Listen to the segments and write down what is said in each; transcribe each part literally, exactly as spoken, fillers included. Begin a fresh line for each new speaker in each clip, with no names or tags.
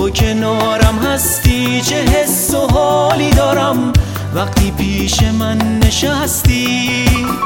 تو کنارم هستی چه حس و حالی دارم وقتی پیش من نشستی.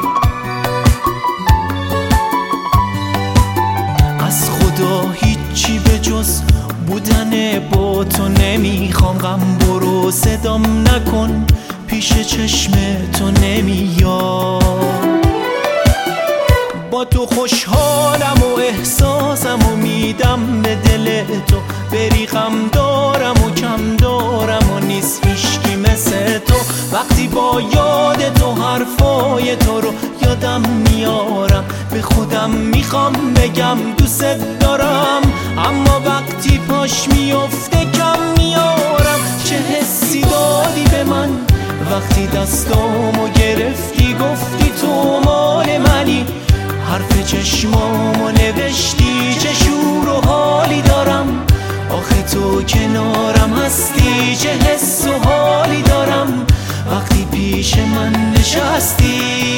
از خدا هیچی به جز بودن با تو نمیخوام، غم برو صدام نکن پیش چشم تو نمیاد. با تو خوشحالم و احساسم و میدم به دل تو، بری غم دارم و کم دارم و نیست هیچکی مثل تو. وقتی با یاد تو حرفای تو رو یادم میارم، به خودم میخوام بگم دوست دارم، اما وقتی پاش میفته کم میارم. چه حسی دادی به من وقتی دستامو گرفتی گفتی تو مال منی، حرف چشمامو نوشتی چه شور و حالی دارم. آخه تو کنارم هستی چه حس و حالی دارم وقتی پیش من نشستی.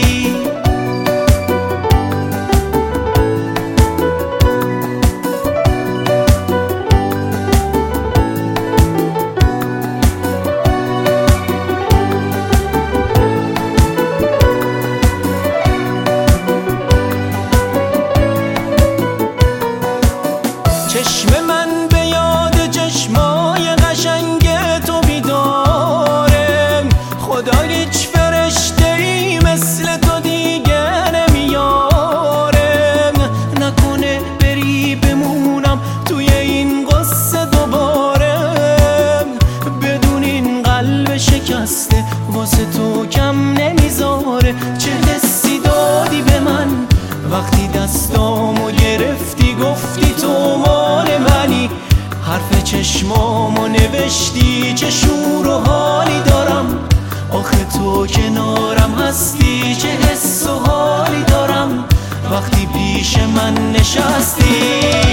چشم من به یاد چشمای قشنگ تو بیداره، خدا هیچ فرشته‌ای مثل تو دیگه نمیاره. نکنه بری بمونم توی این قصه دوباره، بدون این قلب شکسته واسه تو کم نمیذاره. چه حسی دادی به من وقتی دستامو گرفتی گفتی تو مال منی، حرف چشمامو نوشتی چه شور و حالی دارم. آخه تو کنارم هستی چه حس و حالی دارم وقتی پیش من نشستی.